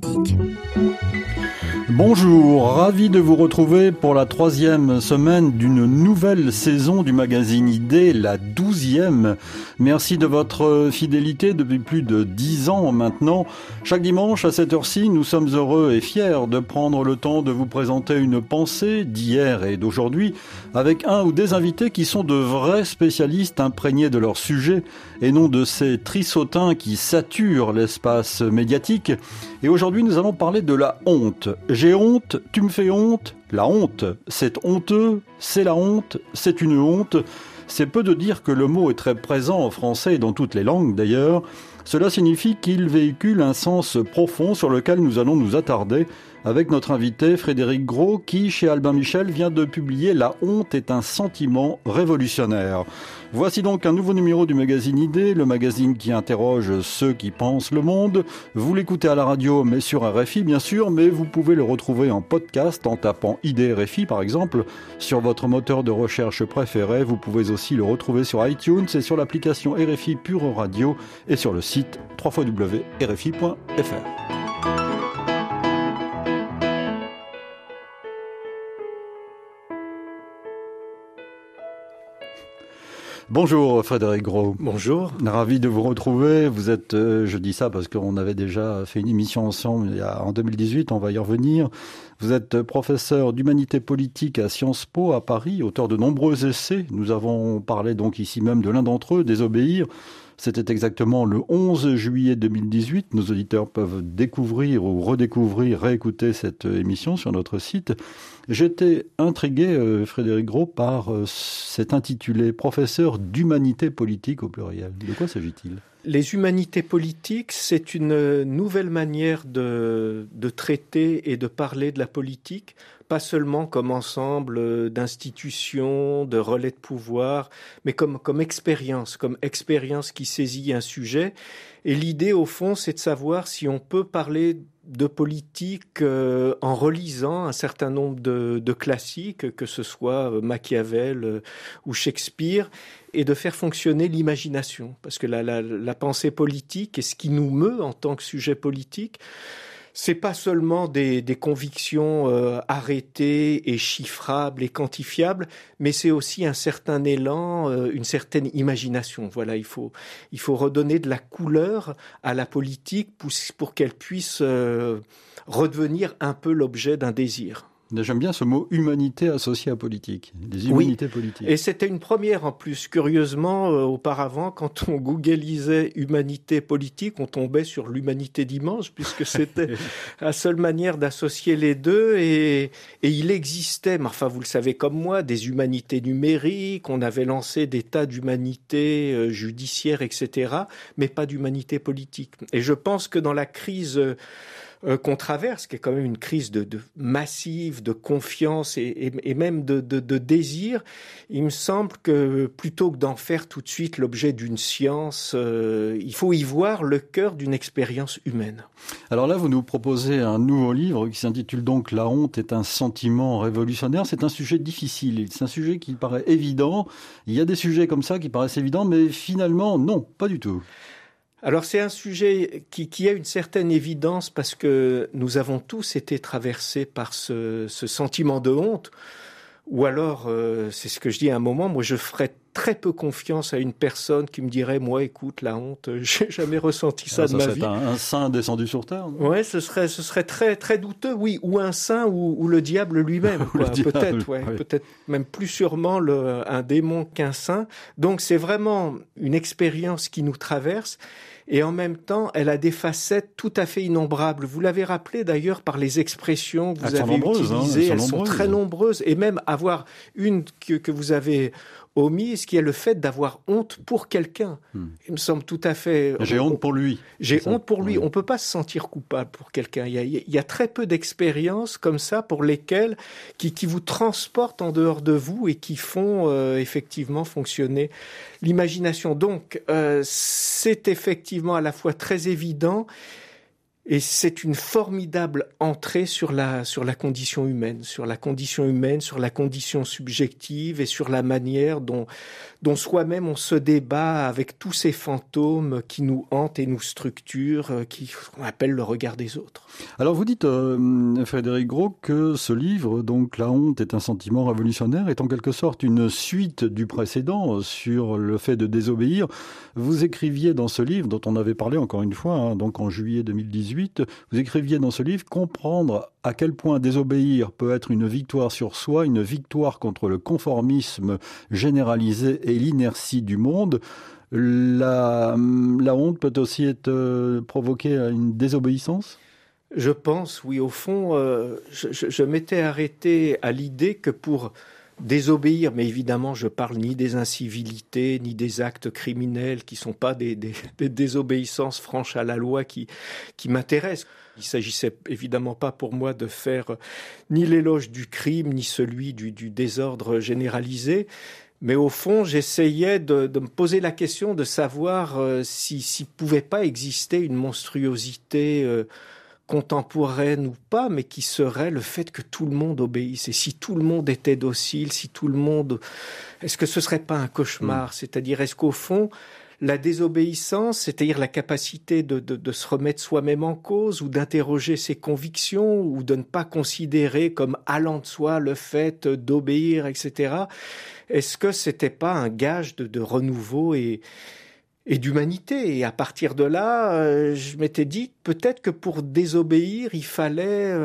Politique. Bonjour, ravi de vous retrouver pour la 3e semaine d'une nouvelle saison du magazine Idée, la 12e. Merci de votre fidélité depuis plus de 10 ans maintenant. Chaque dimanche à cette heure-ci, nous sommes heureux et fiers de prendre le temps de vous présenter une pensée d'hier et d'aujourd'hui avec un ou des invités qui sont de vrais spécialistes imprégnés de leur sujet et non de ces trissotins qui saturent l'espace médiatique. Et aujourd'hui, nous allons parler de la honte. J'ai honte, tu me fais honte. La honte, c'est honteux, c'est la honte, c'est une honte. C'est peu de dire que le mot est très présent en français et dans toutes les langues d'ailleurs. Cela signifie qu'il véhicule un sens profond sur lequel nous allons nous attarder avec notre invité Frédéric Gros qui, chez Albin Michel, vient de publier « La honte est un sentiment révolutionnaire ». Voici donc un nouveau numéro du magazine Idée, le magazine qui interroge ceux qui pensent le monde. Vous l'écoutez à la radio, mais sur RFI bien sûr, mais vous pouvez le retrouver en podcast en tapant Idée RFI par exemple, sur votre moteur de recherche préféré. Vous pouvez aussi le retrouver sur iTunes et sur l'application RFI Pure Radio et sur le site www.rfi.fr. Bonjour Frédéric Gros. Bonjour. Ravi de vous retrouver. Vous êtes, je dis ça parce qu'on avait déjà fait une émission ensemble en 2018, on va y revenir. Vous êtes professeur d'humanité politique à Sciences Po à Paris, auteur de nombreux essais. Nous avons parlé donc ici même de l'un d'entre eux, Désobéir. C'était exactement le 11 juillet 2018. Nos auditeurs peuvent découvrir ou redécouvrir, réécouter cette émission sur notre site. J'étais intrigué, Frédéric Gros, par cet intitulé « Professeur d'humanité politique » au pluriel. De quoi s'agit-il ? Les humanités politiques, c'est une nouvelle manière de traiter et de parler de la politique, pas seulement comme ensemble d'institutions, de relais de pouvoir, mais comme expérience qui saisit un sujet. Et l'idée, au fond, c'est de savoir si on peut parler de politique en relisant un certain nombre de classiques, que ce soit Machiavel ou Shakespeare, et de faire fonctionner l'imagination. Parce que la pensée politique et ce qui nous meut en tant que sujet politique, c'est pas seulement des convictions arrêtées et chiffrables et quantifiables, mais c'est aussi un certain élan, une certaine imagination. Voilà, il faut redonner de la couleur à la politique pour qu'elle puisse redevenir un peu l'objet d'un désir. J'aime bien ce mot « humanité » associé à politique, des humanités politiques. Et c'était une première en plus. Curieusement, auparavant, quand on googlisait « humanité politique », on tombait sur l'humanité dimanche, puisque c'était la seule manière d'associer les deux. Et il existait, mais enfin vous le savez comme moi, des humanités numériques, on avait lancé des tas d'humanités judiciaires, etc., mais pas d'humanité politique. Et je pense que dans la crise qu'on traverse, qui est quand même une crise de massive, de confiance et même de désir, il me semble que plutôt que d'en faire tout de suite l'objet d'une science, il faut y voir le cœur d'une expérience humaine. Alors là, vous nous proposez un nouveau livre qui s'intitule donc « La honte est un sentiment révolutionnaire ». C'est un sujet difficile, c'est un sujet qui paraît évident. Il y a des sujets comme ça qui paraissent évidents, mais finalement, non, pas du tout. Alors c'est un sujet qui a une certaine évidence parce que nous avons tous été traversés par ce sentiment de honte. Ou alors, c'est ce que je dis à un moment, moi je ferais très peu confiance à une personne qui me dirait « Moi, écoute, la honte, j'ai jamais ressenti ça de ma vie. » Ça serait un saint descendu sur terre, non ? Ouais, ce serait très très douteux, oui, ou un saint ou le diable lui-même, quoi. Peut-être, ouais, oui. Peut-être même plus sûrement un démon qu'un saint. Donc c'est vraiment une expérience qui nous traverse. Et en même temps, elle a des facettes tout à fait innombrables. Vous l'avez rappelé d'ailleurs par les expressions que vous avez utilisées. Elles sont très nombreuses. Et même avoir une que vous avez omise, qui est le fait d'avoir honte pour quelqu'un. Il me semble tout à fait... J'ai honte pour lui. J'ai honte pour lui. On ne peut pas se sentir coupable pour quelqu'un. Il y a très peu d'expériences comme ça pour lesquelles qui vous transportent en dehors de vous et qui font effectivement fonctionner l'imagination. Donc, c'est effectivement à la fois très évident Et c'est une formidable entrée sur la condition humaine, sur la condition subjective et sur la manière dont soi-même on se débat avec tous ces fantômes qui nous hantent et nous structurent, qu'on appelle le regard des autres. Alors vous dites, Frédéric Gros, que ce livre, donc La honte est un sentiment révolutionnaire, est en quelque sorte une suite du précédent sur le fait de désobéir. Vous écriviez dans ce livre, dont on avait parlé encore une fois, donc en juillet 2018, vous écriviez dans ce livre comprendre à quel point désobéir peut être une victoire sur soi, une victoire contre le conformisme généralisé et l'inertie du monde. La honte peut aussi être provoquée à une désobéissance ? Je pense, oui, au fond, je m'étais arrêté à l'idée que pour désobéir, mais évidemment, je parle ni des incivilités, ni des actes criminels qui sont pas des désobéissances franches à la loi qui m'intéressent. Il s'agissait évidemment pas pour moi de faire ni l'éloge du crime, ni celui du désordre généralisé. Mais au fond, j'essayais de me poser la question de savoir s'il pouvait pas exister une monstruosité contemporaine ou pas, mais qui serait le fait que tout le monde obéisse. Et si tout le monde était docile, si tout le monde... Est-ce que ce serait pas un cauchemar ? C'est-à-dire, est-ce qu'au fond, la désobéissance, c'est-à-dire la capacité de se remettre soi-même en cause ou d'interroger ses convictions ou de ne pas considérer comme allant de soi le fait d'obéir, etc. Est-ce que c'était pas un gage de renouveau et d'humanité? Et à partir de là, je m'étais dit peut-être que pour désobéir, il fallait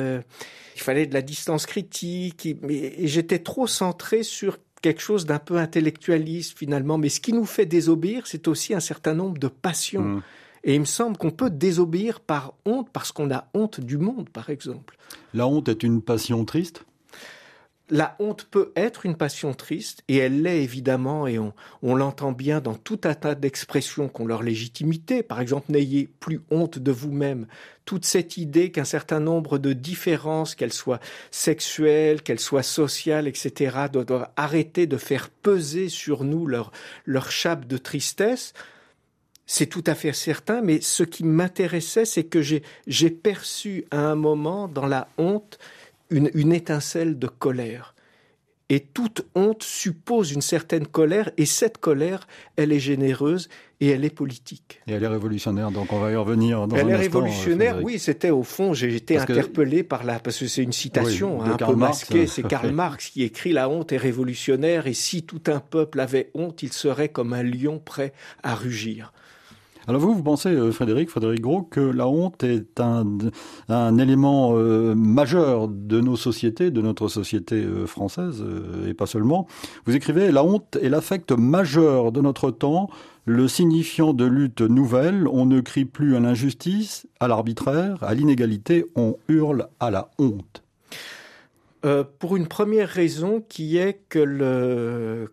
de la distance critique. Et j'étais trop centré sur quelque chose d'un peu intellectualiste finalement. Mais ce qui nous fait désobéir, c'est aussi un certain nombre de passions. Et il me semble qu'on peut désobéir par honte, parce qu'on a honte du monde, par exemple. La honte est une passion triste ? La honte peut être une passion triste, et elle l'est évidemment, et on l'entend bien dans tout un tas d'expressions qui ont leur légitimité. Par exemple, n'ayez plus honte de vous-même. Toute cette idée qu'un certain nombre de différences, qu'elles soient sexuelles, qu'elles soient sociales, etc., doivent arrêter de faire peser sur nous leur chape de tristesse, c'est tout à fait certain, mais ce qui m'intéressait, c'est que j'ai perçu à un moment dans la honte une étincelle de colère. Et toute honte suppose une certaine colère, et cette colère, elle est généreuse et elle est politique. Et elle est révolutionnaire, donc on va y revenir dans un instant. Elle est révolutionnaire, oui, c'était au fond, j'ai été interpellé parce que c'est une citation un peu masquée, c'est Karl Marx qui écrit « La honte est révolutionnaire, et si tout un peuple avait honte, il serait comme un lion prêt à rugir ». Alors vous pensez, Frédéric Gros, que la honte est un élément majeur de nos sociétés, de notre société française, et pas seulement. Vous écrivez « La honte est l'affect majeur de notre temps, le signifiant de lutte nouvelle. On ne crie plus à l'injustice, à l'arbitraire, à l'inégalité, on hurle à la honte ». Pour une première raison qui est que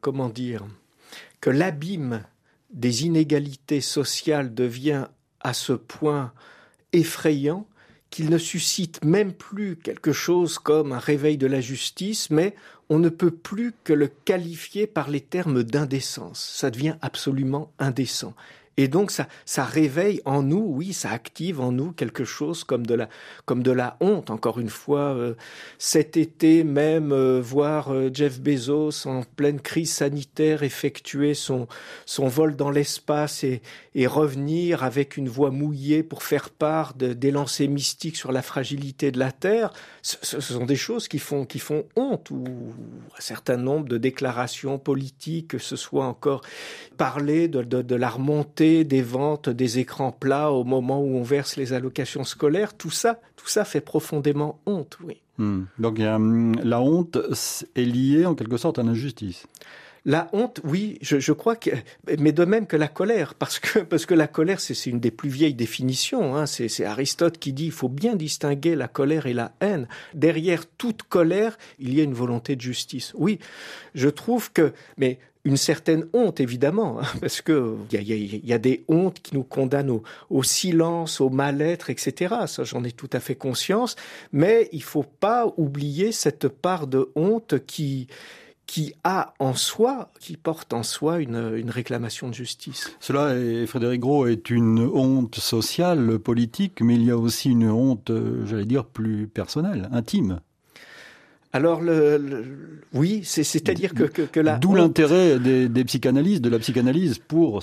que l'abîme des inégalités sociales devient à ce point effrayant qu'il ne suscite même plus quelque chose comme un réveil de la justice, mais on ne peut plus que le qualifier par les termes d'indécence. Ça devient absolument indécent. Et donc ça réveille en nous, oui, ça active en nous quelque chose comme de la honte. Encore une fois, cet été même, voir Jeff Bezos en pleine crise sanitaire effectuer son vol dans l'espace et revenir avec une voix mouillée pour faire part des lancers mystiques sur la fragilité de la Terre, ce sont des choses qui font honte. Ou un certain nombre de déclarations politiques, que ce soit encore parler de la remontée des ventes des écrans plats au moment où on verse les allocations scolaires, tout ça fait profondément honte, oui. Donc la honte est liée en quelque sorte à l'injustice. La honte, oui, je crois que, mais de même que la colère, parce que la colère, c'est une des plus vieilles définitions, hein. C'est Aristote qui dit, il faut bien distinguer la colère et la haine. Derrière toute colère, il y a une volonté de justice. Oui, je trouve que, mais une certaine honte, évidemment, hein, parce que il y a des hontes qui nous condamnent au silence, au mal-être, etc. Ça, j'en ai tout à fait conscience, mais il faut pas oublier cette part de honte qui qui porte en soi une réclamation de justice. Cela, Frédéric Gros, est une honte sociale, politique, mais il y a aussi une honte, j'allais dire, plus personnelle, intime. Alors, oui, c'est-à-dire que la D'où honte... l'intérêt des psychanalystes, de la psychanalyse pour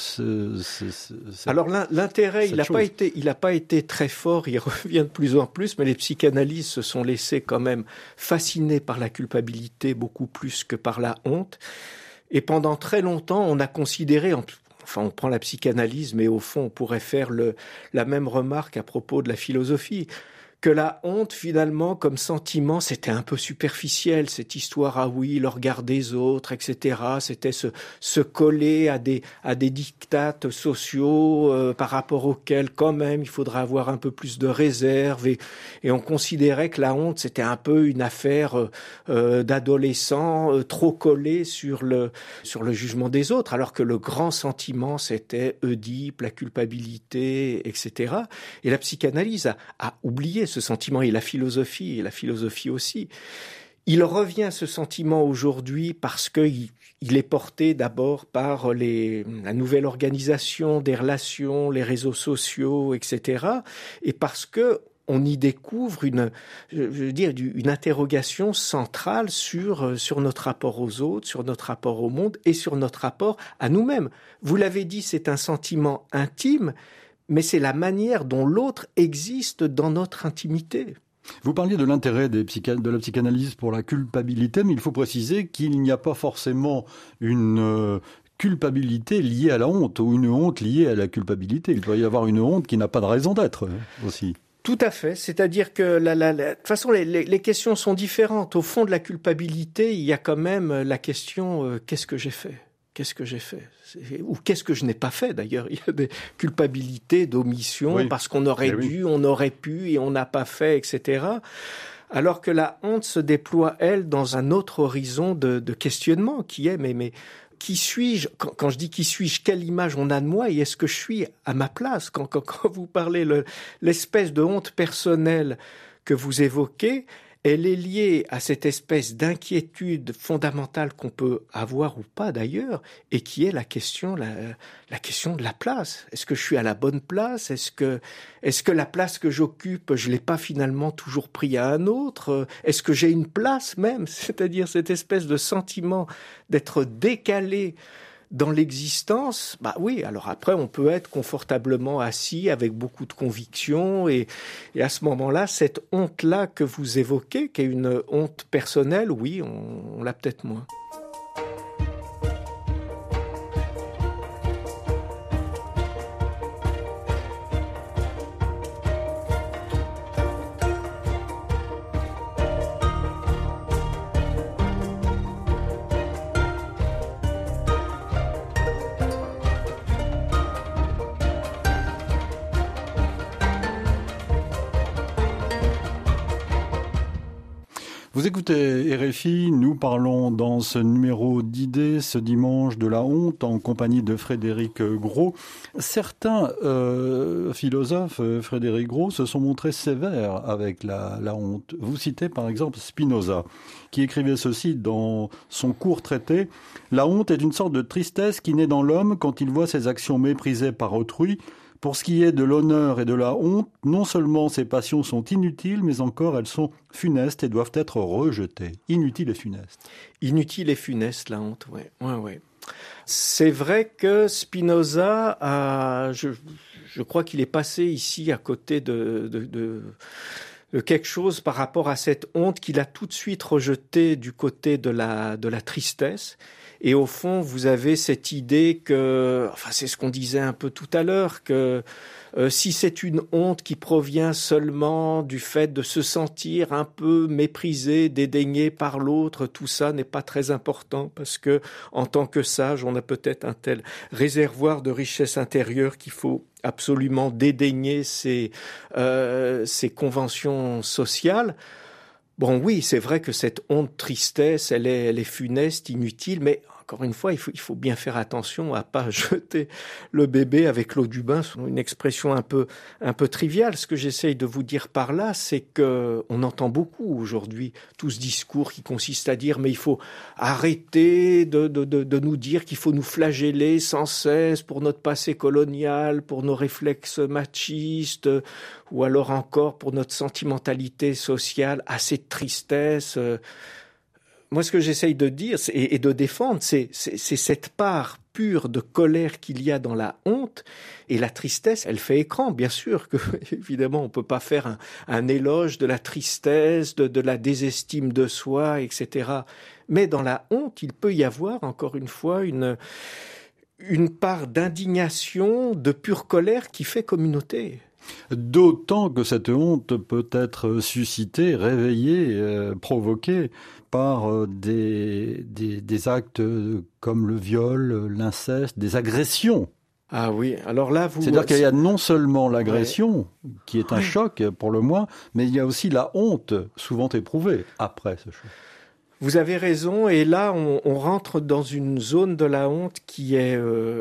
Alors l'intérêt, il n'a pas été très fort, il revient de plus en plus, mais les psychanalystes se sont laissés quand même fascinés par la culpabilité beaucoup plus que par la honte. Et pendant très longtemps, on a considéré, on prend la psychanalyse, mais au fond, on pourrait faire la même remarque à propos de la philosophie, que la honte, finalement, comme sentiment, c'était un peu superficiel, cette histoire, ah oui, le regard des autres, etc. C'était se coller à des dictates sociaux par rapport auxquels, quand même, il faudrait avoir un peu plus de réserve. Et on considérait que la honte, c'était un peu une affaire d'adolescents trop collés sur le jugement des autres, alors que le grand sentiment, c'était Oedipe, la culpabilité, etc. Et la psychanalyse a oublié ce sentiment, et la philosophie aussi. Il revient ce sentiment aujourd'hui parce qu'il est porté d'abord par la nouvelle organisation des relations, les réseaux sociaux, etc. Et parce que on y découvre une interrogation centrale sur notre rapport aux autres, sur notre rapport au monde et sur notre rapport à nous-mêmes. Vous l'avez dit, c'est un sentiment intime, mais c'est la manière dont l'autre existe dans notre intimité. Vous parliez de l'intérêt de la psychanalyse pour la culpabilité, mais il faut préciser qu'il n'y a pas forcément une culpabilité liée à la honte ou une honte liée à la culpabilité. Il peut y avoir une honte qui n'a pas de raison d'être aussi. Tout à fait, c'est-à-dire que de toute façon les questions sont différentes. Au fond de la culpabilité, il y a quand même la question qu'est-ce que j'ai fait ? Qu'est-ce que j'ai fait ? Ou qu'est-ce que je n'ai pas fait d'ailleurs ? Il y a des culpabilités d'omission parce qu'on aurait dû, on aurait pu et on n'a pas fait, etc. Alors que la honte se déploie, elle, dans un autre horizon de questionnement qui est mais qui suis-je ? Quand je dis qui suis-je, quelle image on a de moi et est-ce que je suis à ma place ? Quand vous parlez l'espèce de honte personnelle que vous évoquez, elle est liée à cette espèce d'inquiétude fondamentale qu'on peut avoir ou pas d'ailleurs, et qui est la question de la place. Est-ce que je suis à la bonne place ? Est-ce que la place que j'occupe, je l'ai pas finalement toujours pris à un autre ? Est-ce que j'ai une place même ? C'est-à-dire cette espèce de sentiment d'être décalé dans l'existence, oui, alors après on peut être confortablement assis avec beaucoup de conviction et à ce moment-là, cette honte-là que vous évoquez, qui est une honte personnelle, oui, on l'a peut-être moins. Vous écoutez RFI, nous parlons dans ce numéro d'idées ce dimanche de la honte en compagnie de Frédéric Gros. Certains philosophes, Frédéric Gros, se sont montrés sévères avec la honte. Vous citez par exemple Spinoza, qui écrivait ceci dans son court traité. « La honte est une sorte de tristesse qui naît dans l'homme quand il voit ses actions méprisées par autrui. Pour ce qui est de l'honneur et de la honte, non seulement ces passions sont inutiles, mais encore elles sont funestes et doivent être rejetées. » Inutiles et funestes. Inutile et funeste, la honte, ouais. C'est vrai que Spinoza je crois qu'il est passé ici à côté de quelque chose par rapport à cette honte qu'il a tout de suite rejetée du côté de la tristesse. Et au fond, vous avez cette idée que, c'est ce qu'on disait un peu tout à l'heure, que si c'est une honte qui provient seulement du fait de se sentir un peu méprisé, dédaigné par l'autre, tout ça n'est pas très important parce que, en tant que sage, on a peut-être un tel réservoir de richesse intérieure qu'il faut absolument dédaigner ces conventions sociales. Bon, oui, c'est vrai que cette honte tristesse, elle est funeste, inutile, mais encore une fois, il faut bien faire attention à pas jeter le bébé avec l'eau du bain. C'est une expression un peu triviale. Ce que j'essaye de vous dire par là, c'est que on entend beaucoup aujourd'hui tout ce discours qui consiste à dire mais il faut arrêter de nous dire qu'il faut nous flageller sans cesse pour notre passé colonial, pour nos réflexes machistes, ou alors encore pour notre sentimentalité sociale, assez de tristesse. Moi, ce que j'essaye de dire et de défendre, c'est cette part pure de colère qu'il y a dans la honte, et la tristesse, elle fait écran. Bien sûr que, évidemment, on peut pas faire un éloge de la tristesse, de la désestime de soi, etc. Mais dans la honte, il peut y avoir, encore une fois, une part d'indignation, de pure colère qui fait communauté. D'autant que cette honte peut être suscitée, réveillée, provoquée par des actes comme le viol, l'inceste, des agressions. Ah oui, alors là, c'est-à-dire qu'il y a non seulement l'agression, qui est un choc pour le moins, mais il y a aussi la honte, souvent éprouvée, après ce choc. Vous avez raison, et là, on rentre dans une zone de la honte qui est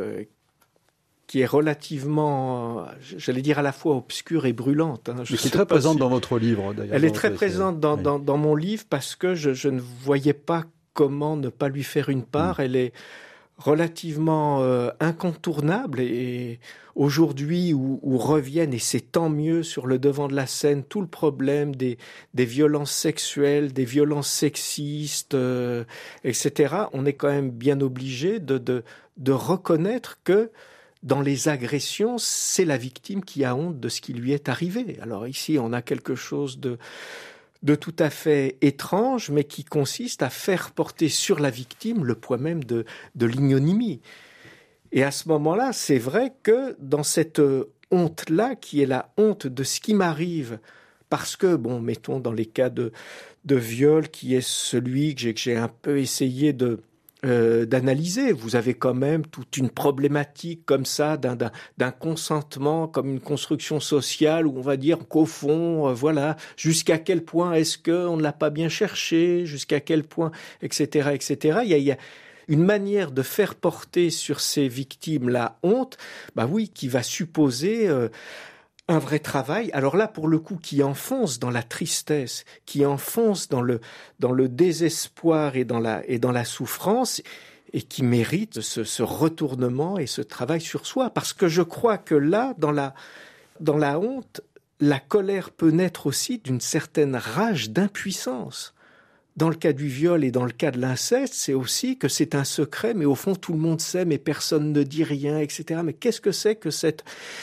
relativement, j'allais dire à la fois obscure et brûlante. Qui est très présente dans votre livre, d'ailleurs. Elle est très présente dans mon livre parce que je ne voyais pas comment ne pas lui faire une part. Elle est relativement incontournable, et aujourd'hui où reviennent, et c'est tant mieux, sur le devant de la scène tout le problème des violences sexuelles, des violences sexistes, etc. On est quand même bien obligé de reconnaître que dans les agressions, c'est la victime qui a honte de ce qui lui est arrivé. Alors ici, on a quelque chose de tout à fait étrange, mais qui consiste à faire porter sur la victime le poids même de l'ignominie. Et à ce moment-là, c'est vrai que dans cette honte-là, qui est la honte de ce qui m'arrive, parce que, mettons dans les cas de viol, qui est celui que j'ai un peu essayé d'analyser. Vous avez quand même toute une problématique comme ça d'un consentement, comme une construction sociale où on va dire qu'au fond, voilà, jusqu'à quel point est-ce qu'on ne l'a pas bien cherché, jusqu'à quel point, etc., etc. Il y a une manière de faire porter sur ces victimes la honte, qui va supposer un vrai travail. Alors là, pour le coup, qui enfonce dans la tristesse, qui enfonce dans le désespoir et dans la souffrance, et qui mérite ce retournement et ce travail sur soi. Parce que je crois que là, dans la honte, la colère peut naître aussi d'une certaine rage d'impuissance. Dans le cas du viol et dans le cas de l'inceste, c'est aussi que c'est un secret, mais au fond, tout le monde sait, mais personne ne dit rien, etc. Mais qu'est-ce que c'est que cette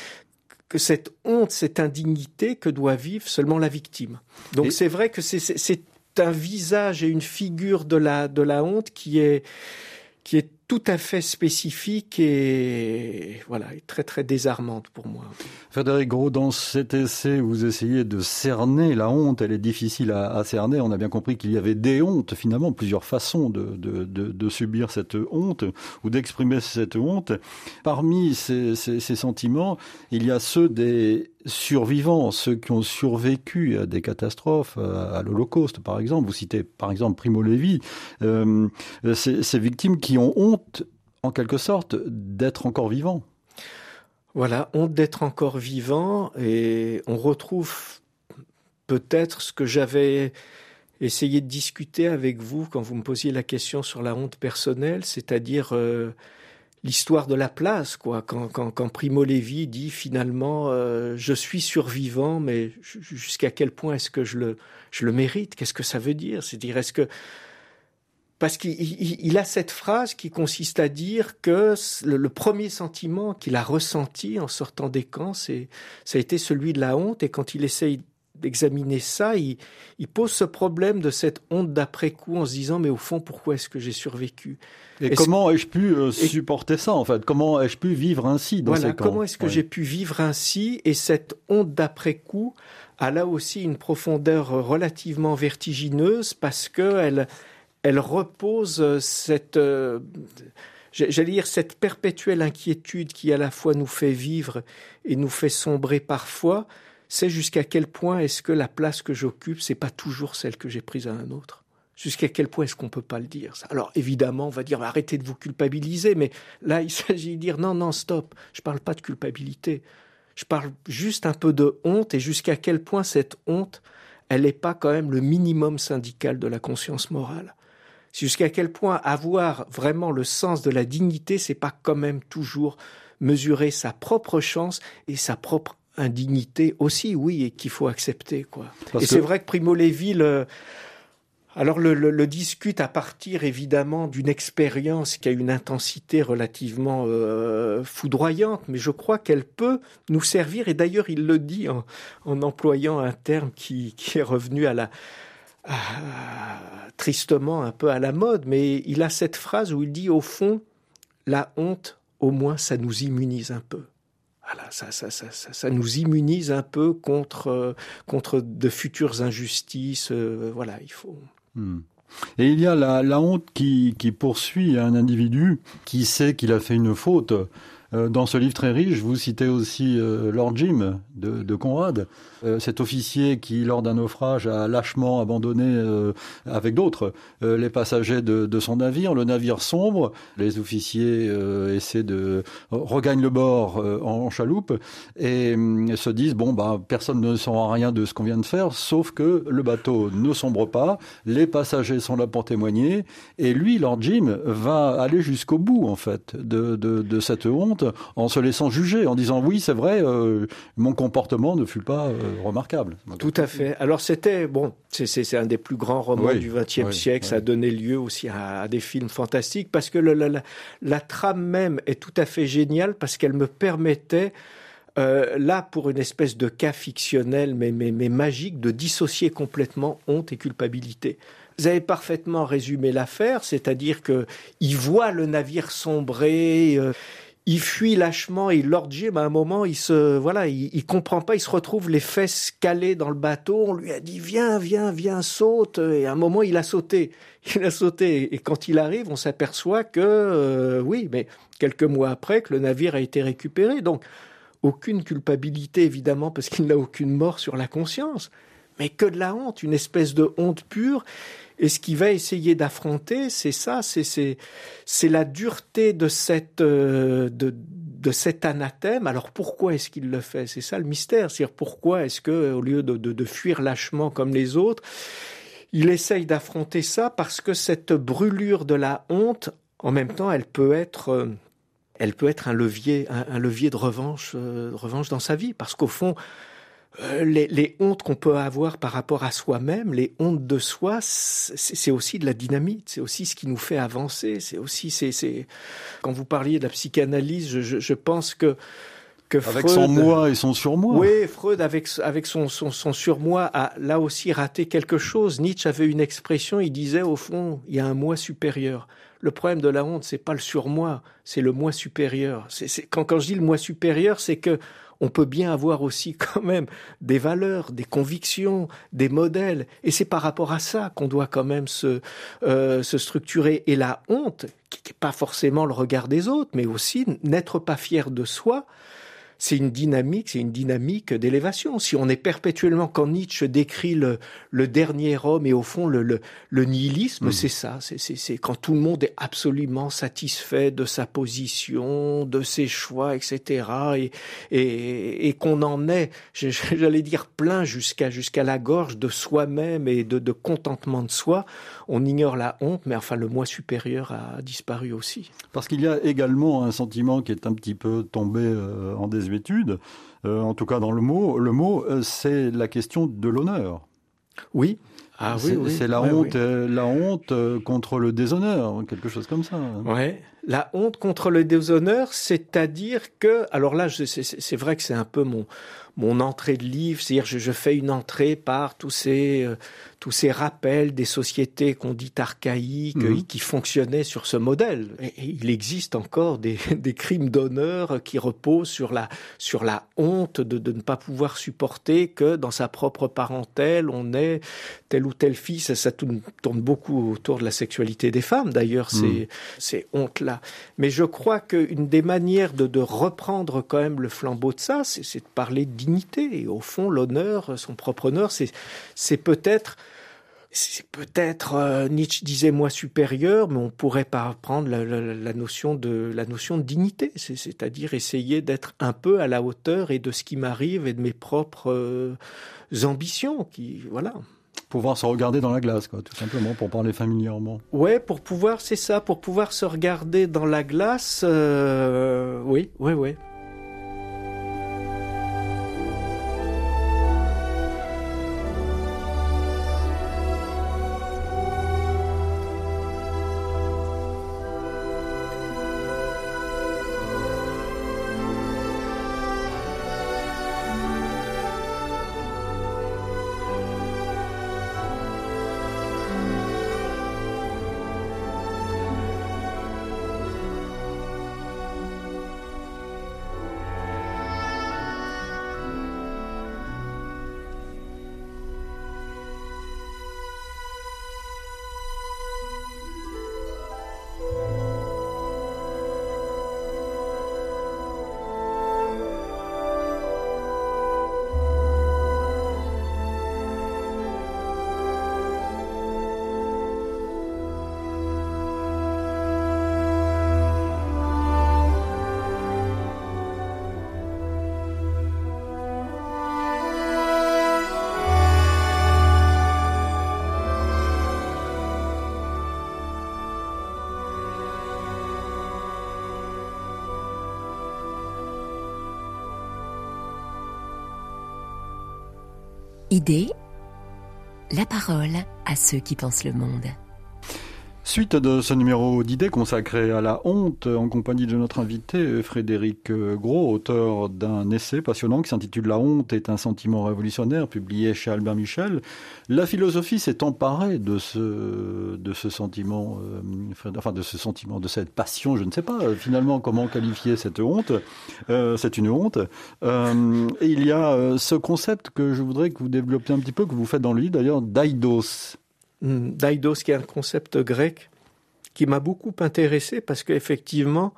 honte, cette indignité que doit vivre seulement la victime. Donc c'est vrai que c'est un visage et une figure de la honte qui est tout à fait spécifique et voilà, très très désarmante pour moi. Frédéric Gros, dans cet essai, vous essayez de cerner la honte. Elle est difficile à cerner. On a bien compris qu'il y avait des hontes, finalement, plusieurs façons de subir cette honte ou d'exprimer cette honte. Parmi ces sentiments, il y a ceux des survivants, ceux qui ont survécu à des catastrophes, à l'Holocauste, par exemple. Vous citez, par exemple, Primo Levi. Ces victimes qui ont honte, en quelque sorte, d'être encore vivants. Voilà, honte d'être encore vivant, et on retrouve peut-être ce que j'avais essayé de discuter avec vous quand vous me posiez la question sur la honte personnelle, c'est-à-dire l'histoire de la place, quoi. Quand Primo Levi dit finalement je suis survivant, mais jusqu'à quel point est-ce que je le mérite? Qu'est-ce que ça veut dire? C'est-à-dire parce qu'il a cette phrase qui consiste à dire que le premier sentiment qu'il a ressenti en sortant des camps, ça a été celui de la honte. Et quand il essaye d'examiner ça, il pose ce problème de cette honte d'après-coup en se disant « mais au fond, pourquoi est-ce que j'ai survécu ?» Et comment ai-je pu supporter ça, en fait? Comment ai-je pu vivre ainsi dans ces camps? Comment est-ce que j'ai pu vivre ainsi? Et cette honte d'après-coup a là aussi une profondeur relativement vertigineuse parce que elle repose cette perpétuelle inquiétude qui à la fois nous fait vivre et nous fait sombrer parfois. C'est jusqu'à quel point est-ce que la place que j'occupe, c'est pas toujours celle que j'ai prise à un autre. Jusqu'à quel point est-ce qu'on peut pas le dire, ça? Alors, évidemment, on va dire, arrêtez de vous culpabiliser, mais là, il s'agit de dire, non, stop, je parle pas de culpabilité. Je parle juste un peu de honte et jusqu'à quel point cette honte, elle n'est pas quand même le minimum syndical de la conscience morale. Jusqu'à quel point avoir vraiment le sens de la dignité, c'est pas quand même toujours mesurer sa propre chance et sa propre indignité aussi, oui, et qu'il faut accepter, quoi. C'est vrai que Primo Levi alors le discute à partir évidemment d'une expérience qui a une intensité relativement foudroyante, mais je crois qu'elle peut nous servir, et d'ailleurs il le dit en employant un terme qui est revenu tristement un peu à la mode, mais il a cette phrase où il dit au fond, la honte, au moins ça nous immunise un peu. Voilà, ça nous immunise un peu contre de futures injustices. Voilà, il faut. Et il y a la honte qui poursuit un individu qui sait qu'il a fait une faute. Dans ce livre très riche, vous citez aussi Lord Jim de Conrad, cet officier qui, lors d'un naufrage, a lâchement abandonné avec d'autres les passagers de son navire. Le navire sombre, les officiers essaient regagnent le bord en chaloupe et se disent personne ne saura rien de ce qu'on vient de faire, sauf que le bateau ne sombre pas, les passagers sont là pour témoigner et lui, Lord Jim, va aller jusqu'au bout en fait de cette honte, en se laissant juger, en disant oui, c'est vrai, mon comportement ne fut pas remarquable. Tout à fait. Alors c'était, c'est un des plus grands romans du XXe siècle, ça a donné lieu aussi à des films fantastiques, parce que la trame même est tout à fait géniale, parce qu'elle me permettait, là, pour une espèce de cas fictionnel, mais magique, de dissocier complètement honte et culpabilité. Vous avez parfaitement résumé l'affaire, c'est-à-dire que il voit le navire sombrer, il fuit lâchement et Lord Jim, à un moment, il comprend pas, il se retrouve les fesses calées dans le bateau. On lui a dit, viens, saute. Et à un moment, il a sauté. Et quand il arrive, on s'aperçoit que, mais quelques mois après, que le navire a été récupéré. Donc, aucune culpabilité, évidemment, parce qu'il n'a aucune mort sur la conscience. Mais que de la honte, une espèce de honte pure. Et ce qu'il va essayer d'affronter, c'est ça, c'est la dureté de cet anathème. Alors pourquoi est-ce qu'il le fait? C'est ça le mystère. C'est-à-dire pourquoi est-ce que, au lieu de fuir lâchement comme les autres, il essaye d'affronter ça, parce que cette brûlure de la honte, en même temps, elle peut être un levier de revanche dans sa vie, parce qu'au fond, les hontes qu'on peut avoir par rapport à soi-même, les hontes de soi, c'est aussi de la dynamite, c'est aussi ce qui nous fait avancer, c'est quand vous parliez de la psychanalyse, je pense que Freud, avec son moi et son surmoi. Oui, Freud avec son surmoi a là aussi raté quelque chose. Nietzsche avait une expression, il disait au fond, il y a un moi supérieur. Le problème de la honte, c'est pas le surmoi, c'est le moi supérieur. Quand je dis le moi supérieur, c'est que on peut bien avoir aussi quand même des valeurs, des convictions, des modèles. Et c'est par rapport à ça qu'on doit quand même se structurer. Et la honte, qui n'est pas forcément le regard des autres, mais aussi n'être pas fier de soi, c'est une dynamique d'élévation. Si on est perpétuellement, quand Nietzsche décrit le dernier homme et au fond le nihilisme, c'est ça. C'est quand tout le monde est absolument satisfait de sa position, de ses choix, etc. Et qu'on en est, j'allais dire, plein jusqu'à la gorge de soi-même et de contentement de soi. On ignore la honte, mais enfin le moi supérieur a disparu aussi. Parce qu'il y a également un sentiment qui est un petit peu tombé en désuétude, en tout cas dans le mot. Le mot, c'est la question de l'honneur. Oui. C'est la honte contre le déshonneur, quelque chose comme ça. Ouais. La honte contre le déshonneur, c'est-à-dire que, alors là, c'est vrai que c'est un peu mon entrée de livre, c'est-à-dire je fais une entrée par tous ces rappels des sociétés qu'on dit archaïques, qui fonctionnaient sur ce modèle. Et il existe encore des crimes d'honneur qui reposent sur la honte de ne pas pouvoir supporter que dans sa propre parentèle, on ait tel ou tel fils. Ça tourne beaucoup autour de la sexualité des femmes, d'ailleurs, ces hontes-là. Mais je crois qu'une des manières de reprendre quand même le flambeau de ça, c'est de parler de dignité. Et au fond, l'honneur, son propre honneur, c'est peut-être C'est peut-être, Nietzsche disait moi supérieur, mais on pourrait pas prendre la notion de dignité, c'est-à-dire essayer d'être un peu à la hauteur et de ce qui m'arrive et de mes propres ambitions, voilà. Pouvoir se regarder dans la glace, quoi, tout simplement, pour parler familièrement. Ouais, pour pouvoir se regarder dans la glace, oui. Idée, la parole à ceux qui pensent le monde. Suite de ce numéro d'idées consacré à la honte, en compagnie de notre invité Frédéric Gros, auteur d'un essai passionnant qui s'intitule « La honte est un sentiment révolutionnaire », publié chez Albert Michel. La philosophie s'est emparée de ce sentiment, de cette passion, je ne sais pas finalement comment qualifier cette honte. C'est une honte. Et il y a ce concept que je voudrais que vous développiez un petit peu, que vous faites dans le livre d'ailleurs, d'aidos. D'aidos, qui est un concept grec qui m'a beaucoup intéressé parce qu'effectivement,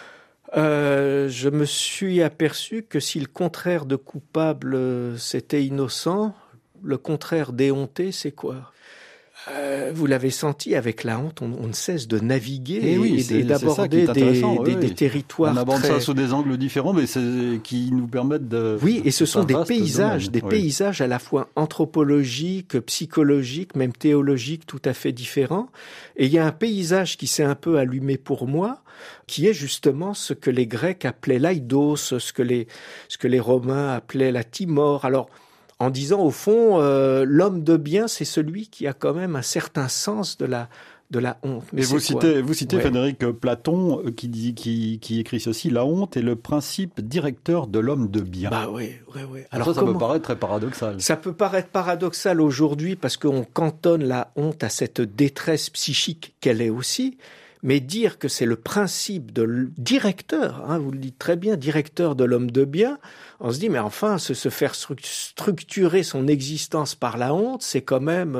je me suis aperçu que si le contraire de coupable, c'était innocent, le contraire d'éhonté, c'est quoi ? Vous l'avez senti, avec la honte, on ne cesse de naviguer et d'aborder des territoires. On aborde ça sous des angles différents, mais qui nous permettent de... Oui, et ce sont des paysages à la fois anthropologiques, psychologiques, même théologiques, tout à fait différents. Et il y a un paysage qui s'est un peu allumé pour moi, qui est justement ce que les Grecs appelaient l'aidos, ce que les Romains appelaient la timor. Alors, en disant, au fond, l'homme de bien, c'est celui qui a quand même un certain sens de la honte. Mais vous citez Frédéric Platon qui écrit ceci: la honte est le principe directeur de l'homme de bien. Bah oui. Alors ça peut paraître très paradoxal. Ça peut paraître paradoxal aujourd'hui parce qu'on cantonne la honte à cette détresse psychique qu'elle est aussi. Mais dire que c'est le principe de directeur, vous le dites très bien, directeur de l'homme de bien, on se dit, mais enfin, se faire structurer son existence par la honte, c'est quand même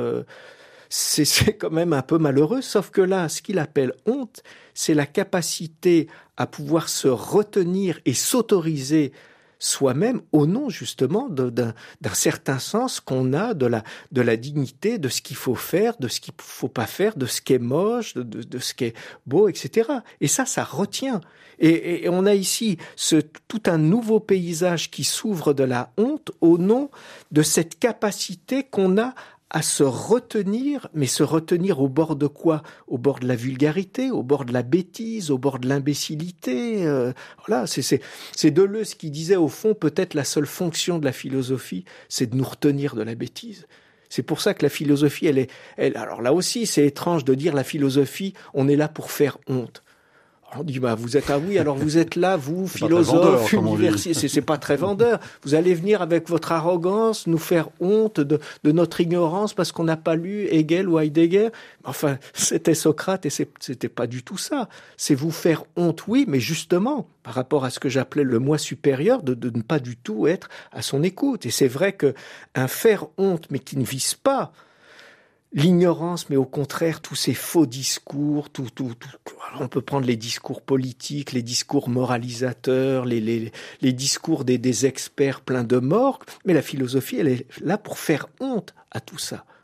un peu malheureux. Sauf que là, ce qu'il appelle honte, c'est la capacité à pouvoir se retenir et s'autoriser soi-même au nom justement d'un certain sens qu'on a de la dignité, de ce qu'il faut faire, de ce qu'il faut pas faire, de ce qui est moche, de ce qui est beau, etc. Et ça retient. Et on a ici tout un nouveau paysage qui s'ouvre de la honte au nom de cette capacité qu'on a à se retenir, mais se retenir au bord de quoi ? Au bord de la vulgarité, au bord de la bêtise, au bord de l'imbécilité. Voilà, c'est Deleuze qui disait, au fond, peut-être la seule fonction de la philosophie, c'est de nous retenir de la bêtise. C'est pour ça que la philosophie, alors là aussi, c'est étrange de dire la philosophie, on est là pour faire honte. On dit, vous êtes, alors vous êtes là, vous, philosophe, universitaire, c'est pas très vendeur. Vous allez venir avec votre arrogance, nous faire honte de notre ignorance parce qu'on n'a pas lu Hegel ou Heidegger. Enfin, c'était Socrate et c'était pas du tout ça. C'est vous faire honte, oui, mais justement, par rapport à ce que j'appelais le moi supérieur, de ne pas du tout être à son écoute. Et c'est vrai que un faire honte, mais qui ne vise pas l'ignorance, mais au contraire, tous ces faux discours, on peut prendre les discours politiques, les discours moralisateurs, les discours des experts pleins de morgue, mais la philosophie, elle est là pour faire honte à tout ça.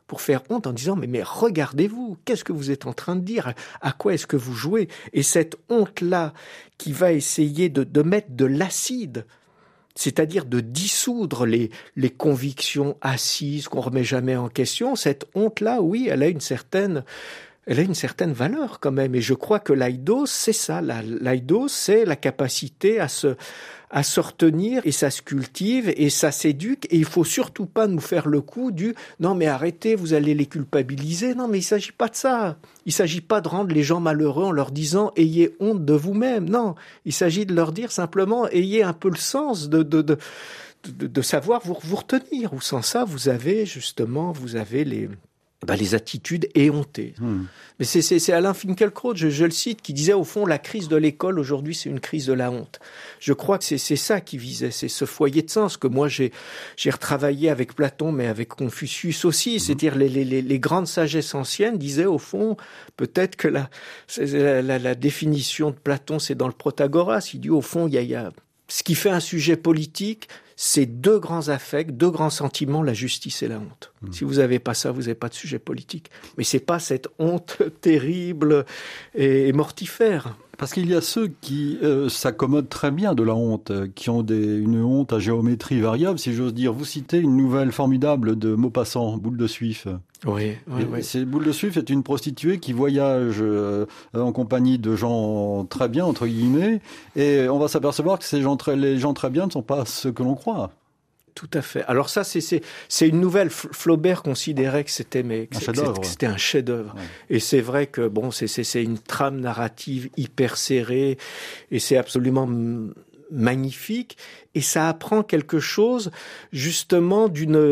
pour faire honte en disant mais regardez-vous, qu'est-ce que vous êtes en train de dire? À quoi est-ce que vous jouez? Et cette honte-là qui va essayer de mettre de l'acide, c'est-à-dire de dissoudre les convictions assises qu'on remet jamais en question, cette honte-là, oui, elle a une certaine valeur quand même. Et je crois que l'aidos, c'est ça. L'aidos, c'est la capacité à se retenir, et ça se cultive et ça s'éduque. Et il faut surtout pas nous faire le coup du « non mais arrêtez, vous allez les culpabiliser ». Non mais il s'agit pas de ça. Il s'agit pas de rendre les gens malheureux en leur disant « ayez honte de vous-même ». Non, il s'agit de leur dire simplement « ayez un peu le sens de savoir vous retenir ». Ou sans ça, vous avez les attitudes éhontées. Mais c'est Alain Finkielkraut, je le cite, qui disait au fond la crise de l'école aujourd'hui c'est une crise de la honte. Je crois que c'est ça qui visait, c'est ce foyer de sens que moi j'ai retravaillé avec Platon mais avec Confucius aussi, c'est-à-dire les grandes sagesses anciennes disaient au fond peut-être que la définition de Platon c'est dans le Protagoras, il dit au fond il y a ce qui fait un sujet politique, c'est deux grands affects, deux grands sentiments, la justice et la honte. Si vous n'avez pas ça, vous n'avez pas de sujet politique. Mais c'est pas cette honte terrible et mortifère. Parce qu'il y a ceux qui s'accommodent très bien de la honte, qui ont une honte à géométrie variable, si j'ose dire. Vous citez une nouvelle formidable de Maupassant, Boule de Suif. Oui. Boule de Suif est une prostituée qui voyage en compagnie de gens très bien, entre guillemets, et on va s'apercevoir que les gens très bien ne sont pas ceux que l'on croit. Tout à fait. Alors ça, c'est une nouvelle. Flaubert considérait que c'était un chef-d'œuvre. Ouais. Et c'est vrai que c'est une trame narrative hyper serrée et c'est absolument magnifique. Et ça apprend quelque chose justement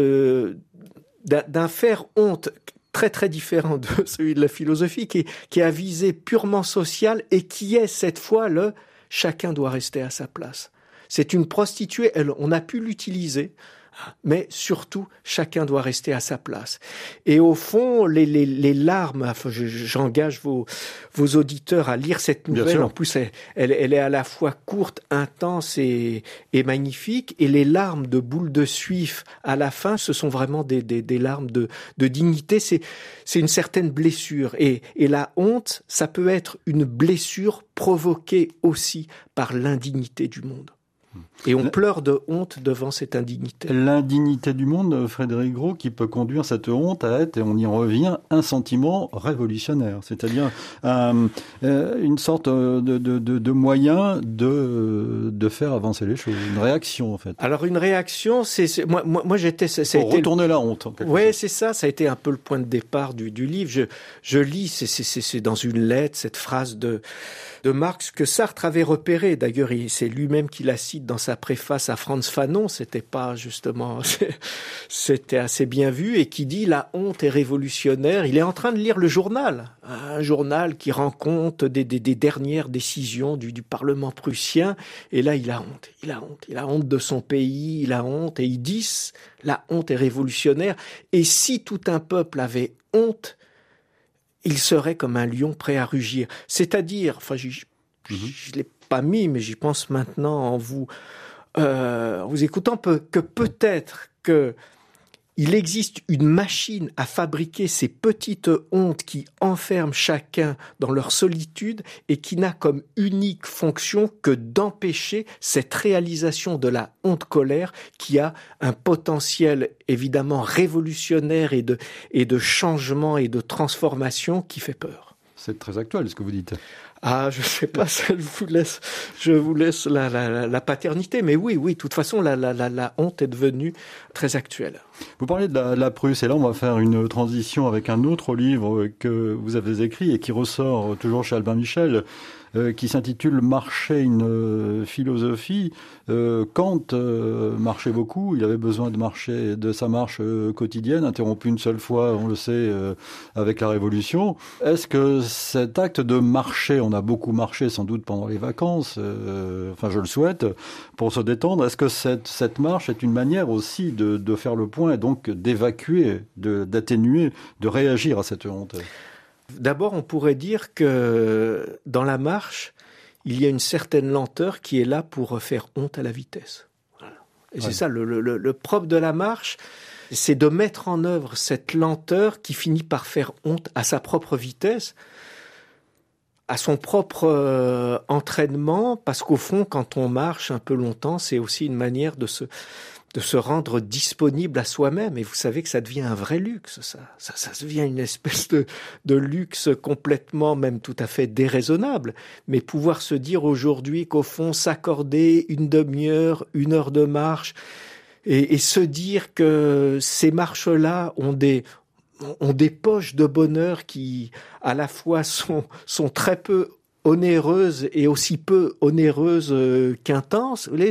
d'un faire honte très très différent de celui de la philosophie, qui a visé purement social et qui est cette fois chacun doit rester à sa place. C'est une prostituée, on a pu l'utiliser, mais surtout, chacun doit rester à sa place. Et au fond, les larmes, j'engage vos auditeurs à lire cette nouvelle. En plus, elle est à la fois courte, intense et magnifique. Et les larmes de Boule de Suif, à la fin, ce sont vraiment des larmes de dignité. C'est une certaine blessure. Et la honte, ça peut être une blessure provoquée aussi par l'indignité du monde. Et on pleure de honte devant cette indignité. L'indignité du monde, Frédéric Gros, qui peut conduire cette honte à être, et on y revient, un sentiment révolutionnaire. C'est-à-dire une sorte de moyen de faire avancer les choses. Une réaction, en fait. Alors une réaction, moi j'étais... Pour retourner la honte. Oui, c'est ça. Ça a été un peu le point de départ du livre. Je lis, c'est dans une lettre, cette phrase de Marx que Sartre avait repéré. D'ailleurs, c'est lui-même qui la cite dans sa préface à Frantz Fanon. C'était assez bien vu, et qui dit la honte est révolutionnaire. Il est en train de lire le journal, un journal qui rend compte des dernières décisions du Parlement prussien. Et là, il a honte. Il a honte de son pays. Il a honte, et il dit la honte est révolutionnaire. Et si tout un peuple avait honte, il serait comme un lion prêt à rugir. C'est-à-dire, je l'ai pas mis, mais j'y pense maintenant en vous écoutant, que peut-être il existe une machine à fabriquer ces petites hontes qui enferment chacun dans leur solitude et qui n'a comme unique fonction que d'empêcher cette réalisation de la honte-colère qui a un potentiel évidemment révolutionnaire et de changement et de transformation qui fait peur. C'est très actuel ce que vous dites. Ah, je sais pas, je vous laisse la paternité, mais oui, de toute façon, la honte est devenue très actuelle. Vous parlez de la Prusse, et là, on va faire une transition avec un autre livre que vous avez écrit et qui ressort toujours chez Albin Michel, qui s'intitule « Marcher, une philosophie ». Kant marchait beaucoup, il avait besoin de sa marche quotidienne, interrompue une seule fois, on le sait, avec la Révolution. Est-ce que cet acte de marcher, on a beaucoup marché sans doute pendant les vacances, je le souhaite, pour se détendre, est-ce que cette marche est une manière aussi de faire le point et donc d'évacuer, d'atténuer, de réagir à cette honte ? D'abord, on pourrait dire que dans la marche, il y a une certaine lenteur qui est là pour faire honte à la vitesse. Voilà. Et c'est ça, le propre de la marche, C'est de mettre en œuvre cette lenteur qui finit par faire honte à sa propre vitesse, à son propre entraînement, parce qu'au fond, quand on marche un peu longtemps, c'est aussi une manière de se rendre disponible à soi-même. Et vous savez que ça devient un vrai luxe, ça devient une espèce de luxe complètement, même tout à fait déraisonnable. Mais pouvoir se dire aujourd'hui qu'au fond, s'accorder une demi-heure, 1 heure de marche, et se dire que ces marches-là ont des poches de bonheur qui, à la fois, sont très peu onéreuses et aussi peu onéreuses qu'intenses. Vous voyez,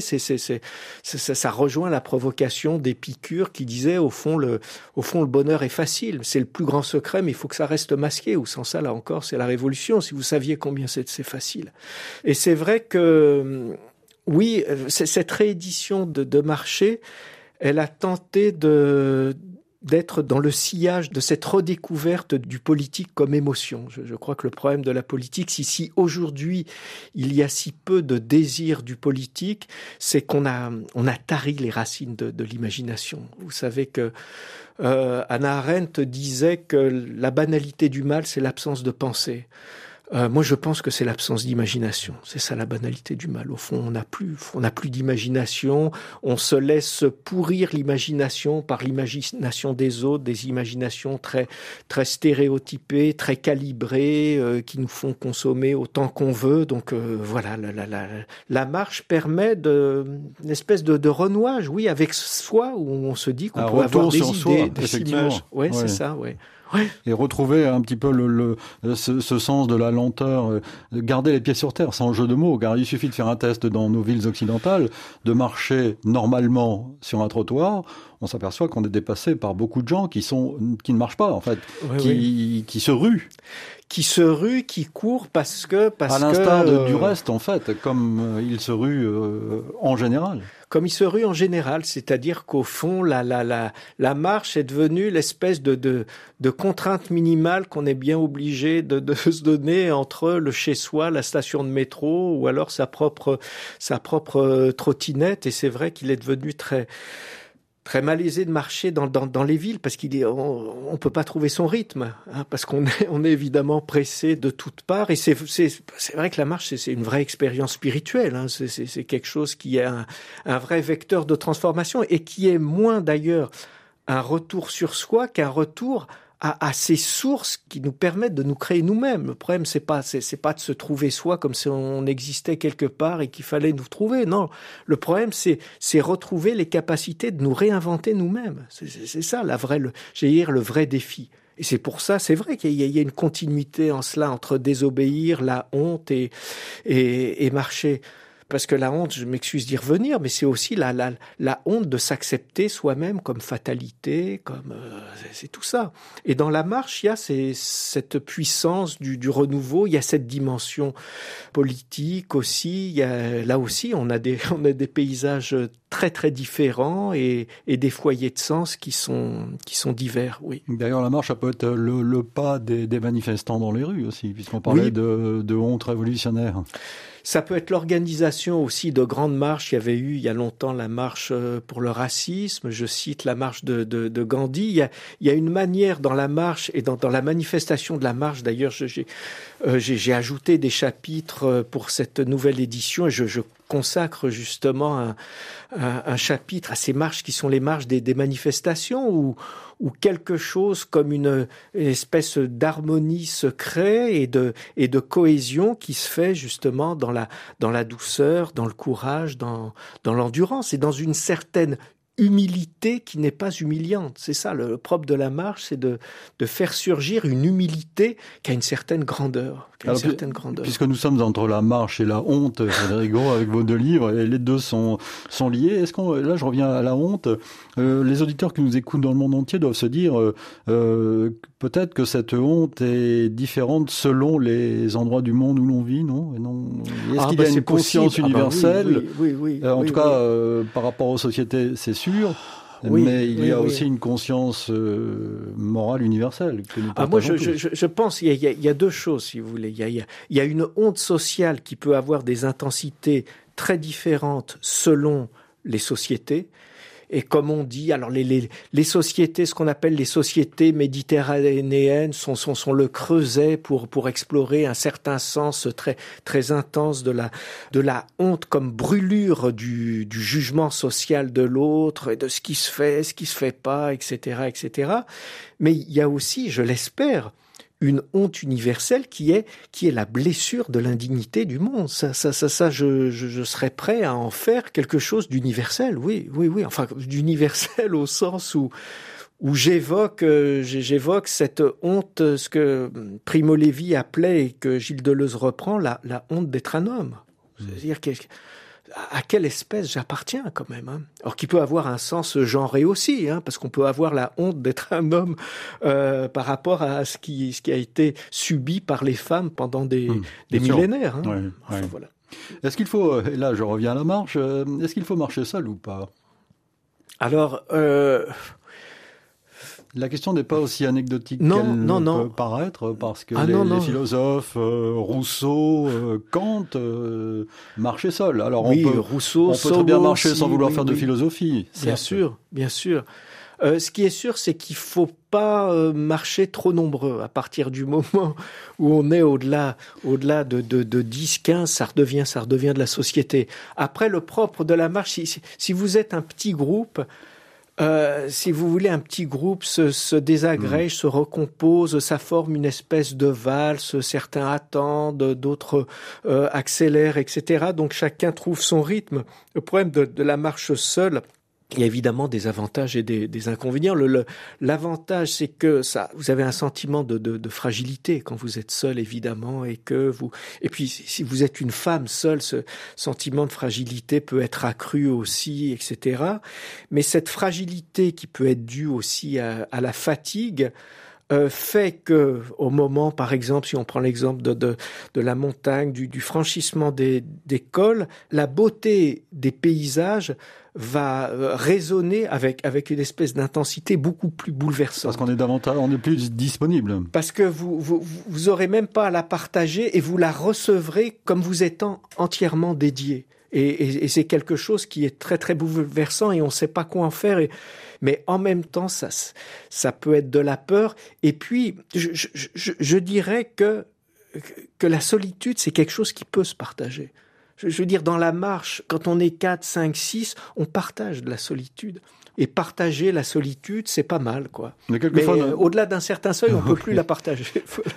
ça rejoint la provocation d'Épicure qui disait, au fond, le bonheur est facile. C'est le plus grand secret, mais il faut que ça reste masqué. Ou sans ça, là encore, c'est la révolution. Si vous saviez combien c'est facile. Et c'est vrai que, oui, cette réédition de Marché, elle a tenté d'être dans le sillage de cette redécouverte du politique comme émotion. Je crois que le problème de la politique, si aujourd'hui il y a si peu de désir du politique, c'est qu'on a tari les racines de l'imagination. Vous savez que Hannah Arendt disait que la banalité du mal, c'est l'absence de pensée. Moi, je pense que c'est l'absence d'imagination. C'est ça la banalité du mal. Au fond, on n'a plus d'imagination. On se laisse pourrir l'imagination par l'imagination des autres, des imaginations très, très stéréotypées, très calibrées, qui nous font consommer autant qu'on veut. Donc, voilà, la marche permet une espèce de renouage, oui, avec soi, où on se dit qu'on peut avoir des idées, des images. Ouais, c'est ça, ouais. Ouais. Et retrouver un petit peu ce sens de la lenteur, garder les pieds sur terre, sans jeu de mots, car il suffit de faire un test dans nos villes occidentales, de marcher normalement sur un trottoir, on s'aperçoit qu'on est dépassé par beaucoup de gens qui ne marchent pas, en fait, qui se ruent. Qui courent parce que à l'instar du reste, en fait, comme ils se ruent en général. Comme ils se ruent en général, c'est-à-dire qu'au fond, la marche est devenue l'espèce de contrainte minimale qu'on est bien obligé de se donner entre le chez-soi, la station de métro, ou alors sa propre trottinette. Et c'est vrai qu'il est devenu très malaisé de marcher dans les villes parce on peut pas trouver son rythme, hein, parce qu'on est évidemment pressé de toutes parts. Et c'est vrai que la marche, c'est une vraie expérience spirituelle, hein. C'est quelque chose qui est un vrai vecteur de transformation et qui est moins d'ailleurs un retour sur soi qu'un retour à ces sources qui nous permettent de nous créer nous-mêmes. Le problème, c'est pas de se trouver soi comme si on existait quelque part et qu'il fallait nous trouver. Non. Le problème, c'est retrouver les capacités de nous réinventer nous-mêmes. C'est ça, le vrai défi. Et c'est pour ça, c'est vrai qu'il y a une continuité en cela entre désobéir, la honte et marcher. Parce que la honte, je m'excuse d'y revenir, mais c'est aussi la honte de s'accepter soi-même comme fatalité, c'est tout ça. Et dans la marche, il y a cette puissance du renouveau, il y a cette dimension politique aussi. Là aussi, on a des paysages très très différents et des foyers de sens qui sont divers. Oui. D'ailleurs, la marche, ça peut être le pas des manifestants dans les rues aussi, puisqu'on parlait de honte révolutionnaire. Ça peut être l'organisation aussi de grandes marches. Il y avait eu il y a longtemps la marche pour le racisme. Je cite la marche de Gandhi. Il y a une manière dans la marche et dans la manifestation de la marche. D'ailleurs, j'ai ajouté des chapitres pour cette nouvelle édition et je consacre justement un chapitre à ces marches qui sont les marches des manifestations où quelque chose comme une espèce d'harmonie se crée et de cohésion qui se fait justement dans la douceur, dans le courage, dans l'endurance et dans une certaine humilité qui n'est pas humiliante. C'est ça, le propre de la marche, c'est de faire surgir une humilité qui a une certaine grandeur. Puisque nous sommes entre la marche et la honte, Frédéric Gros, avec vos 2 livres, et les deux sont liés. Là, je reviens à la honte. Les auditeurs qui nous écoutent dans le monde entier doivent se dire peut-être que cette honte est différente selon les endroits du monde où l'on vit, non? Est-ce qu'il y a une conscience universelle? Oui. En tout cas, par rapport aux sociétés, c'est sûr. Mais il y a aussi une conscience morale universelle que nous partageons. Moi, je pense qu'il y a 2 choses, si vous voulez. Il y a une honte sociale qui peut avoir des intensités très différentes selon les sociétés. Et comme on dit, alors les sociétés, ce qu'on appelle les sociétés méditerranéennes sont le creuset pour explorer un certain sens très très intense de la honte comme brûlure du jugement social de l'autre et de ce qui se fait pas, etc., etc. Mais il y a aussi, je l'espère, une honte universelle qui est la blessure de l'indignité du monde. Ça, je serais prêt à en faire quelque chose d'universel. Oui. Enfin, d'universel au sens où j'évoque cette honte, ce que Primo Levi appelait et que Gilles Deleuze reprend, la honte d'être un homme. C'est-à-dire à quelle espèce j'appartiens quand même, hein. Alors qu'il peut avoir un sens genré aussi, hein, parce qu'on peut avoir la honte d'être un homme par rapport à ce qui a été subi par les femmes pendant des millénaires. Hein. Ouais, enfin, ouais. voilà. Est-ce qu'il faut, et là je reviens à la marche, est-ce qu'il faut marcher seul ou pas? Alors, la question n'est pas aussi anecdotique Non. peut paraître, parce que les philosophes, Rousseau, Kant, marchaient seuls. Alors Rousseau, on peut très bien marcher aussi, sans vouloir faire de philosophie. Bien sûr. Ce qui est sûr, c'est qu'il faut pas marcher trop nombreux. À partir du moment où on est au-delà de 10, 15, ça redevient de la société. Après, le propre de la marche, si vous êtes un petit groupe, si vous voulez, un petit groupe se désagrège, se recompose, ça forme une espèce de valse, certains attendent, d'autres accélèrent, etc. Donc chacun trouve son rythme. Le problème de la marche seule, il y a évidemment des avantages et des inconvénients. L'avantage, c'est que vous avez un sentiment de fragilité quand vous êtes seul, évidemment, et puis si vous êtes une femme seule, ce sentiment de fragilité peut être accru aussi, etc. Mais cette fragilité qui peut être due aussi à la fatigue, fait que, au moment, par exemple, si on prend l'exemple de la montagne, du franchissement des cols, la beauté des paysages va résonner avec une espèce d'intensité beaucoup plus bouleversante. Parce on est plus disponible. Parce que vous aurez même pas à la partager et vous la recevrez comme vous étant entièrement dédié. Et c'est quelque chose qui est très très bouleversant et on ne sait pas quoi en faire. Mais en même temps, ça peut être de la peur. Et puis, je dirais que la solitude, c'est quelque chose qui peut se partager. Je veux dire, dans la marche, quand on est 4, 5, 6, on partage de la solitude. Et partager la solitude, c'est pas mal, quoi. Mais au-delà d'un certain seuil, on peut plus la partager.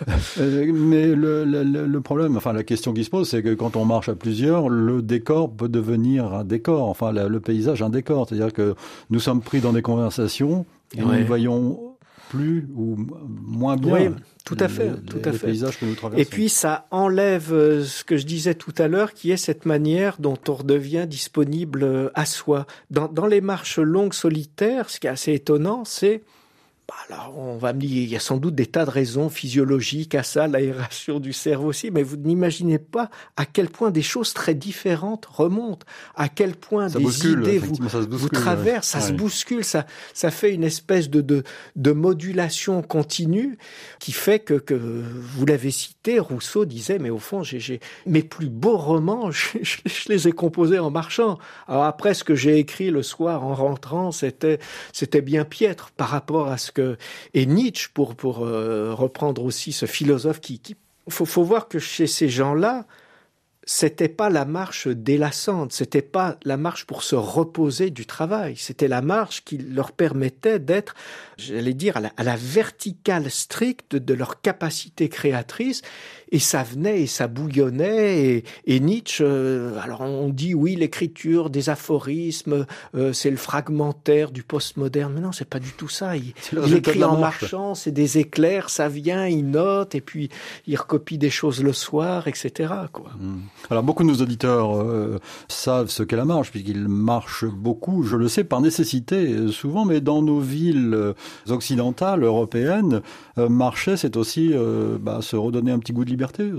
Mais le problème, enfin la question qui se pose, c'est que quand on marche à plusieurs, le décor peut devenir un décor, enfin le paysage un décor. C'est-à-dire que nous sommes pris dans des conversations et nous ne voyons plus ou moins bien. Oui, tout à fait. Les paysages que nous traversons. Et puis ça enlève ce que je disais tout à l'heure, qui est cette manière dont on redevient disponible à soi. Dans les marches longues solitaires, ce qui est assez étonnant, c'est alors, on va me dire, il y a sans doute des tas de raisons physiologiques à ça, l'aération du cerveau aussi, mais vous n'imaginez pas à quel point des choses très différentes remontent, à quel point ça des bouscule, idées vous traversent, ça se bouscule, ça fait une espèce de modulation continue qui fait que vous l'avez cité, Rousseau disait, mais au fond, mes plus beaux romans, je les ai composés en marchant. Alors après, ce que j'ai écrit le soir en rentrant, c'était bien piètre par rapport à ce et Nietzsche, pour reprendre aussi ce philosophe faut voir que chez ces gens-là, c'était pas la marche délassante, c'était pas la marche pour se reposer du travail, c'était la marche qui leur permettait d'être, j'allais dire, à la verticale stricte de leur capacité créatrice, et ça venait et ça bouillonnait, et Nietzsche, alors on dit oui, l'écriture des aphorismes, c'est le fragmentaire du postmoderne, mais non, c'est pas du tout ça, il écrit en marchant, c'est des éclairs, ça vient, il note, et puis il recopie des choses le soir, etc., quoi. Alors beaucoup de nos auditeurs savent ce qu'est la marche, puisqu'ils marchent beaucoup, je le sais, par nécessité souvent, mais dans nos villes occidentales, européennes, marcher, c'est aussi se redonner un petit goût de liberté.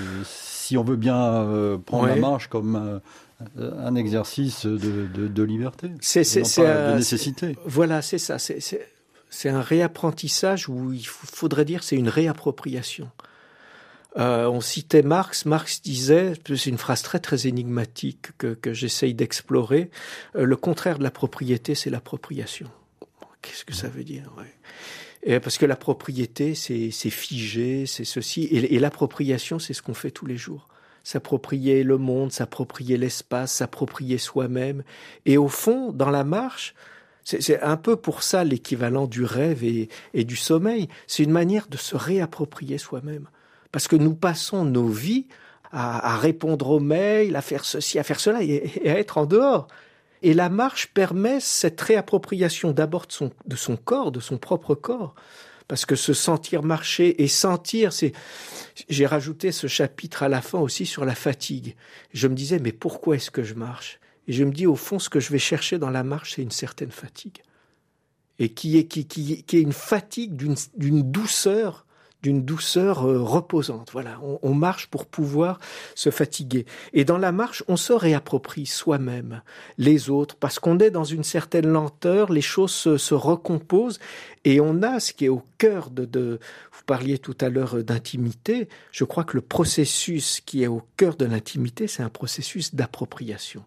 Si on veut bien prendre la marche comme un exercice de liberté, de nécessité. Voilà, c'est ça. C'est un réapprentissage où il faudrait dire c'est une réappropriation. On citait Marx. Marx disait, c'est une phrase très très énigmatique que j'essaye d'explorer, le contraire de la propriété, c'est l'appropriation. Qu'est-ce que ça veut dire? Et parce que la propriété, c'est figé, c'est ceci, et l'appropriation, c'est ce qu'on fait tous les jours. S'approprier le monde, s'approprier l'espace, s'approprier soi-même. Et au fond, dans la marche, c'est un peu pour ça l'équivalent du rêve et du sommeil. C'est une manière de se réapproprier soi-même. Parce que nous passons nos vies à répondre aux mails, à faire ceci, à faire cela, et à être en dehors. Et la marche permet cette réappropriation d'abord de son corps, de son propre corps. Parce que se sentir marcher et sentir, j'ai rajouté ce chapitre à la fin aussi sur la fatigue. Je me disais, mais pourquoi est-ce que je marche? Et je me dis, au fond, ce que je vais chercher dans la marche, c'est une certaine fatigue. Et qui est une fatigue d'une douceur reposante. Voilà, on marche pour pouvoir se fatiguer. Et dans la marche, on se réapproprie soi-même, les autres, parce qu'on est dans une certaine lenteur, les choses se recomposent, et on a ce qui est au cœur vous parliez tout à l'heure d'intimité, je crois que le processus qui est au cœur de l'intimité, c'est un processus d'appropriation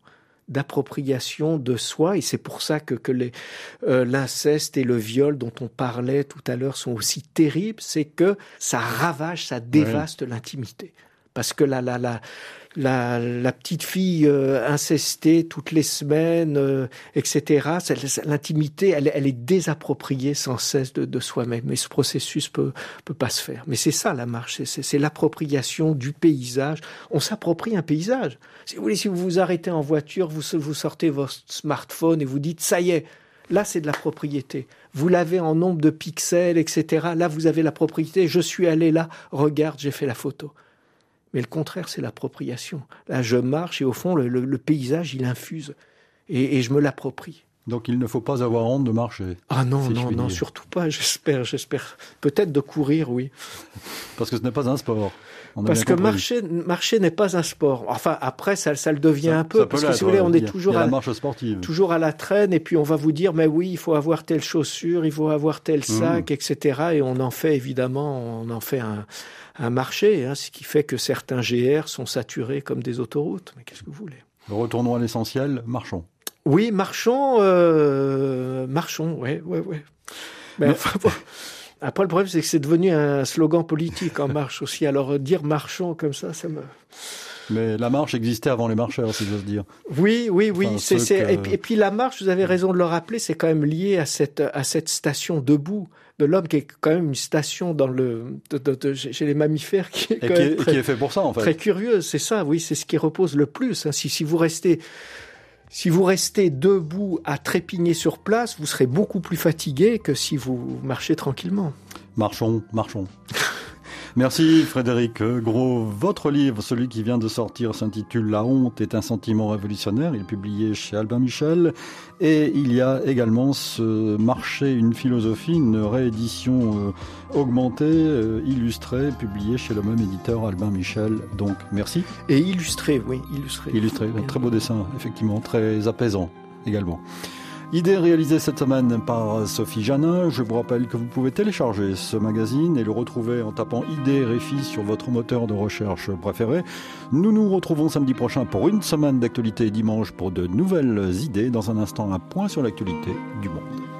de soi, et c'est pour ça que l'inceste et le viol dont on parlait tout à l'heure sont aussi terribles, c'est que ça ravage, ça dévaste l'intimité. Parce que la petite fille incestée toutes les semaines, etc., l'intimité, elle est désappropriée sans cesse de soi-même. Mais ce processus peut pas se faire. Mais c'est ça la marche, c'est l'appropriation du paysage. On s'approprie un paysage. Si vous voulez, si vous vous arrêtez en voiture, vous sortez votre smartphone et vous dites, ça y est, là c'est de la propriété. Vous l'avez en nombre de pixels, etc. Là vous avez la propriété, je suis allé là, regarde, j'ai fait la photo. Mais le contraire, c'est l'appropriation. Là, je marche et au fond, le paysage, il infuse. Et je me l'approprie. Donc il ne faut pas avoir honte de marcher. Ah non, surtout pas, j'espère. Peut-être de courir, oui. Parce que ce n'est pas un sport. Parce que marcher n'est pas un sport. Enfin, après, ça le devient un peu. Parce que si vous voulez, on est toujours la marche sportive. Toujours à la traîne, et puis on va vous dire, mais oui, il faut avoir telle chaussure, il faut avoir tel sac, etc. Et on en fait un marché, ce qui fait que certains GR sont saturés comme des autoroutes. Mais qu'est-ce que vous voulez? Retournons à l'essentiel, marchons. Oui, marchons, ouais. Mais enfin, bon. Après, le problème, c'est que c'est devenu un slogan politique en marche aussi. Alors, dire marchons comme ça me... Mais la marche existait avant les marcheurs, si j'ose dire. Oui. Enfin, et puis la marche, vous avez raison de le rappeler, c'est quand même lié à cette station debout de l'homme, qui est quand même une station chez les mammifères qui est fait pour ça, en fait. Très curieuse, c'est ça, oui, c'est ce qui repose le plus. Si vous restez debout à trépigner sur place, vous serez beaucoup plus fatigué que si vous marchez tranquillement. Marchons. Merci Frédéric Gros. Votre livre, celui qui vient de sortir, s'intitule « La honte est un sentiment révolutionnaire ». Il est publié chez Albin Michel. Et il y a également ce Marcher une philosophie, une réédition augmentée, illustrée, publiée chez le même éditeur Albin Michel. Donc merci. Et illustré, oui. Illustré, un très beau dessin, effectivement, très apaisant également. Idée réalisée cette semaine par Sophie Janin. Je vous rappelle que vous pouvez télécharger ce magazine et le retrouver en tapant Idée RFI sur votre moteur de recherche préféré. Nous nous retrouvons samedi prochain pour une semaine d'actualité et dimanche pour de nouvelles idées. Dans un instant, un point sur l'actualité du monde.